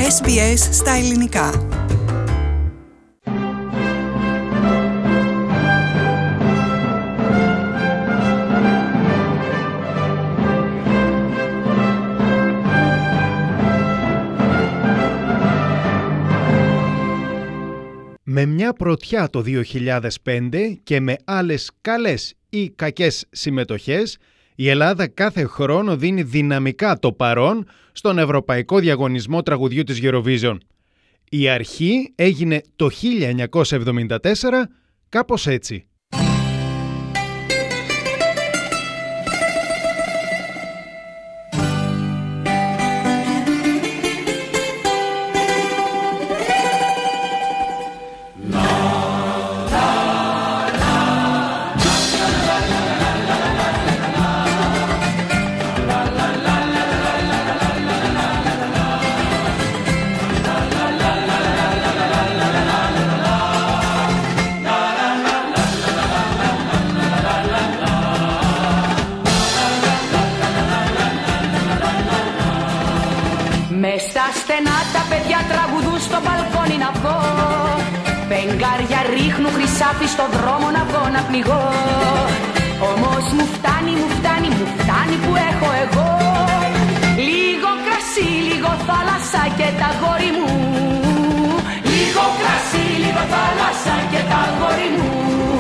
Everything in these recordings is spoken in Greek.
SBS στα ελληνικά. Με μια πρωτιά το 2005 και με άλλες καλές ή κακές συμμετοχές, η Ελλάδα κάθε χρόνο δίνει δυναμικά το παρόν στον Ευρωπαϊκό Διαγωνισμό Τραγουδιού της Eurovision. Η αρχή έγινε το 1974, κάπως έτσι. Μες στα στενά τα παιδιά τραγουδούν στο μπαλκόνι να βγω. Πενγκάρια ρίχνουν χρυσάφι στο δρόμο να βγω να πληγώ. Όμως μου φτάνει που έχω εγώ. Λίγο κρασί, λίγο θάλασσα και τα γόρι μου. Λίγο κρασί, λίγο θάλασσα και τα γόρι μου.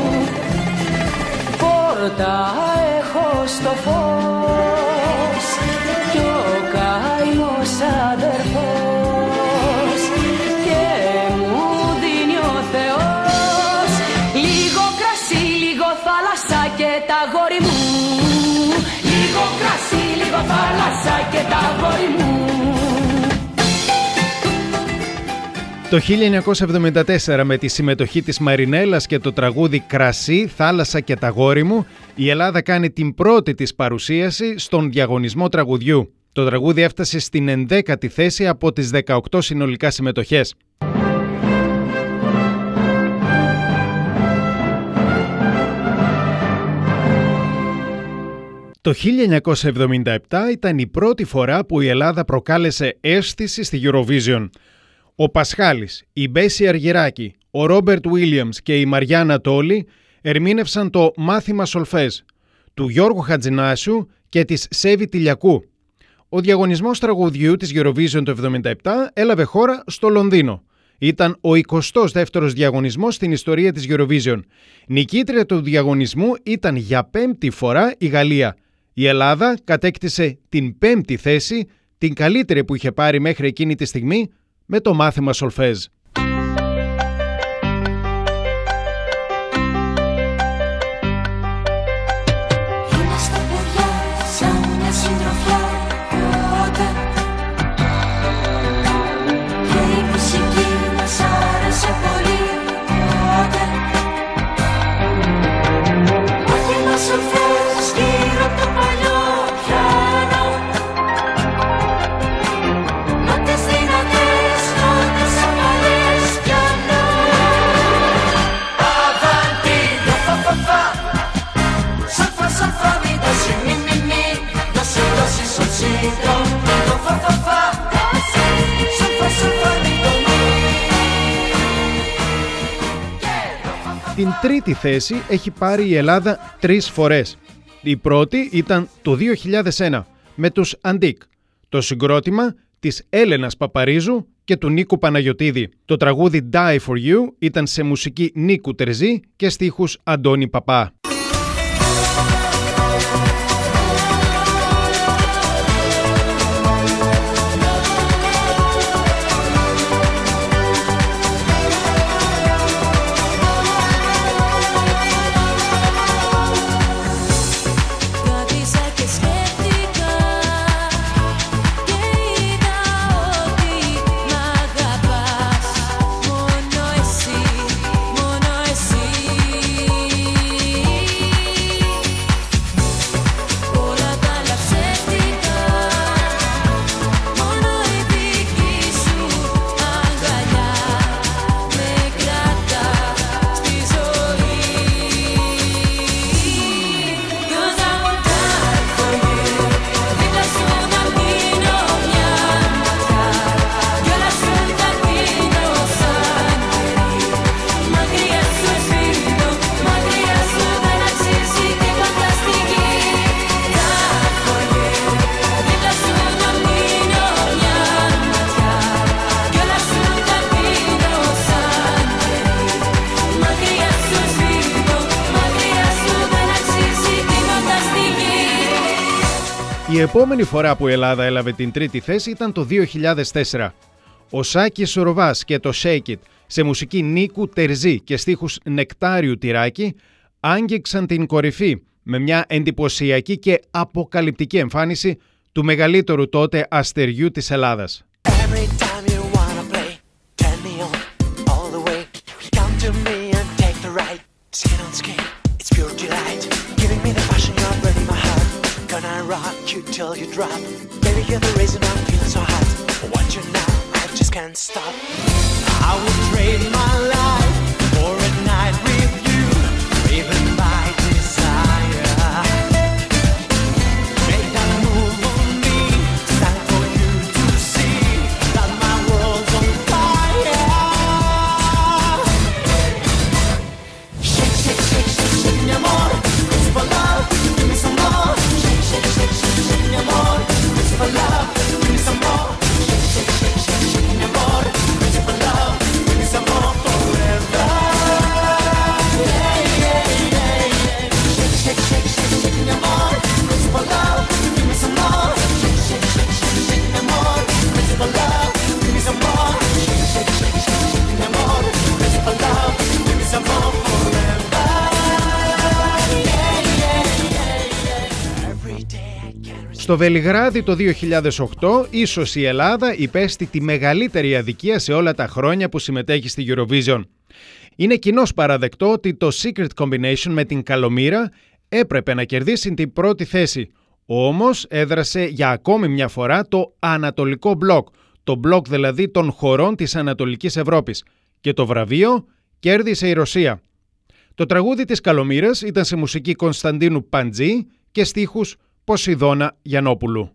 Πόρτα έχω στο φως κι ο καημός αδερφός και μου δίνει ο Θεός λίγο κρασί, λίγο θάλασσα και τα γόρι μου. Λίγο κρασί, λίγο θάλασσα και τα γόρι μου. Το 1974, με τη συμμετοχή της Μαρινέλας και το τραγούδι «Κρασί, θάλασσα και τα γόρι μου», η Ελλάδα κάνει την πρώτη της παρουσίαση στον διαγωνισμό τραγουδιού. Το τραγούδι έφτασε στην 11η θέση από τις 18 συνολικά συμμετοχές. Το 1977 ήταν η πρώτη φορά που η Ελλάδα προκάλεσε αίσθηση στη Eurovision. Ο Πασχάλης, η Μπέση Αργυράκη, ο Ρόμπερτ Βίλιαμς και η Μαριάννα Τόλη ερμήνευσαν το «Μάθημα Σολφές» του Γιώργου Χατζηνάσιου και της Σέβη Τηλιακού. Ο διαγωνισμός τραγουδιού της Eurovision το 1977 έλαβε χώρα στο Λονδίνο. Ήταν ο 22ος διαγωνισμός στην ιστορία της Eurovision. Νικήτρια του διαγωνισμού ήταν για πέμπτη φορά η Γαλλία. Η Ελλάδα κατέκτησε την πέμπτη θέση, την καλύτερη που είχε πάρει μέχρι εκείνη τη στιγμή, με το «Μάθημα Σολφέζ». Την τρίτη θέση έχει πάρει η Ελλάδα 3 φορές. Η πρώτη ήταν το 2001 με τους Αντίκ, το συγκρότημα της Έλενας Παπαρίζου και του Νίκου Παναγιωτίδη. Το τραγούδι «Die for You» ήταν σε μουσική Νίκου Τερζή και στίχους Αντώνη Παπά. Μόνο εσύ Η επόμενη φορά που η Ελλάδα έλαβε την τρίτη θέση ήταν το 2004. Ο Σάκης Ροβάς και το Shake It σε μουσική Νίκου Τερζή και στίχους Νεκτάριου Τυράκη άγγιξαν την κορυφή με μια εντυπωσιακή και αποκαλυπτική εμφάνιση του μεγαλύτερου τότε αστεριού της Ελλάδας. I would trade my life for a night with you, driven by desire. Make that move on me, it's time for you to see that my world's on fire. Shake, shake, shake, shake, shake, mi amor, it's for love, give me some more. Shake, shake, shake, shake, shake, mi amor, it's for love, give me some more. Shake, shake, shake, shake, shake, mi amor. Στο Βελιγράδι το 2008, ίσως η Ελλάδα υπέστη τη μεγαλύτερη αδικία σε όλα τα χρόνια που συμμετέχει στη Eurovision. Είναι κοινώς παραδεκτό ότι το Secret Combination με την Καλομήρα έπρεπε να κερδίσει την πρώτη θέση. Όμως έδρασε για ακόμη μια φορά το Ανατολικό Μπλοκ, το μπλοκ δηλαδή των χωρών της Ανατολικής Ευρώπης. Και το βραβείο κέρδισε η Ρωσία. Το τραγούδι της Καλομήρας ήταν σε μουσική Κωνσταντίνου Παντζή και στίχους Ποσειδώνα Γιαννόπουλου.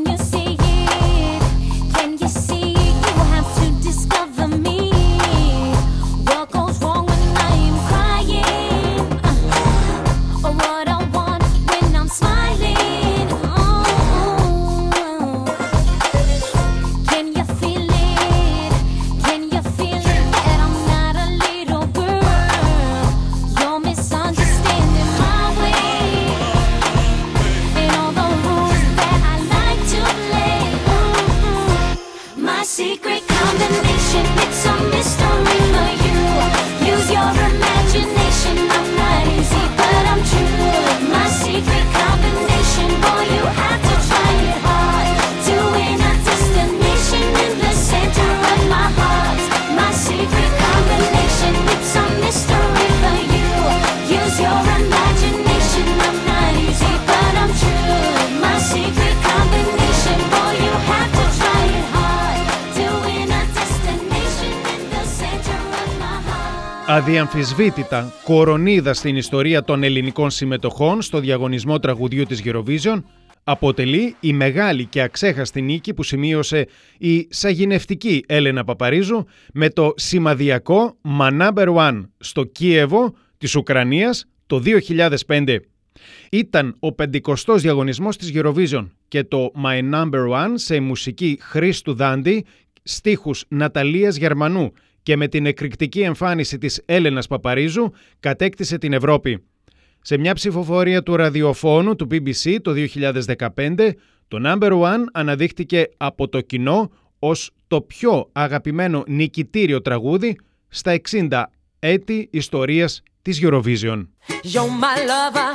Αδιαμφισβήτητα κορονίδα στην ιστορία των ελληνικών συμμετοχών στο διαγωνισμό τραγουδιού της Eurovision, αποτελεί η μεγάλη και αξέχαστη νίκη που σημείωσε η σαγηνευτική Έλενα Παπαρίζου με το σημαδιακό My Number One στο Κίεβο της Ουκρανίας το 2005. Ήταν ο 50ος διαγωνισμός της Eurovision και το My Number One σε μουσική Χρήστου Δάντη, στίχους Ναταλίας Γερμανού και με την εκρηκτική εμφάνιση της Έλενας Παπαρίζου κατέκτησε την Ευρώπη. Σε μια ψηφοφορία του ραδιοφώνου του BBC το 2015, το Number One αναδείχτηκε από το κοινό ως το πιο αγαπημένο νικητήριο τραγούδι στα 60 έτη ιστορίας της Eurovision. You're my lover,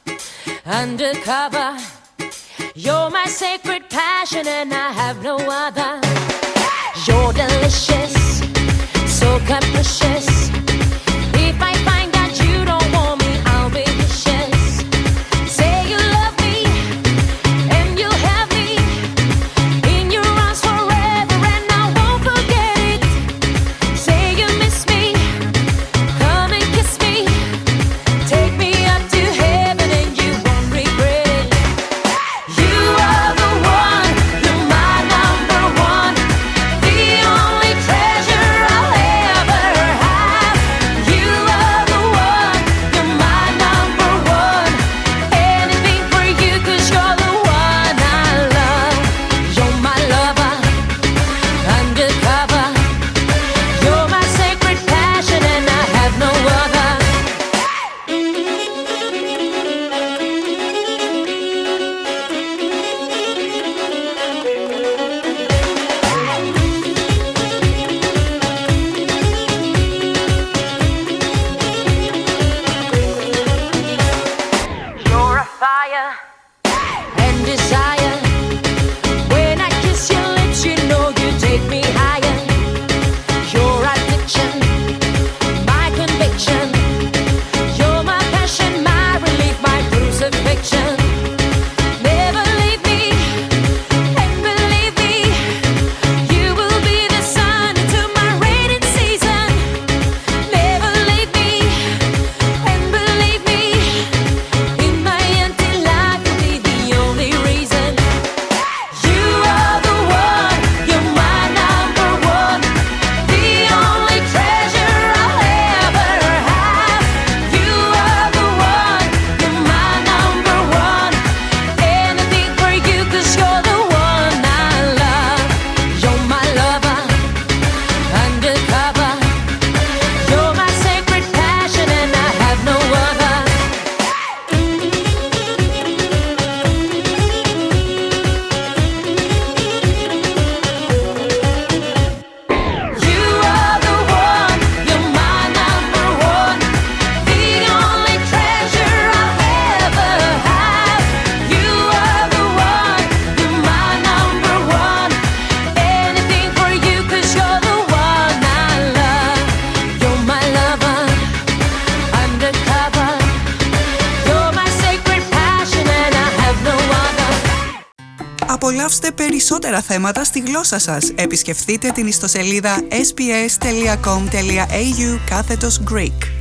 undercover. You're my sacred passion and I have no other. You're delicious, so capricious. If I find out you don't want me, I'll be vicious. Say you love me and you'll have me in your arms forever and I won't forget it. Say you miss me, come and kiss me. Take me up to heaven and you won't regret it. You are the one, you're my number one. απολαύστε περισσότερα θέματα στη γλώσσα σας. Επισκεφτείτε την ιστοσελίδα sbs.com.au/Greek.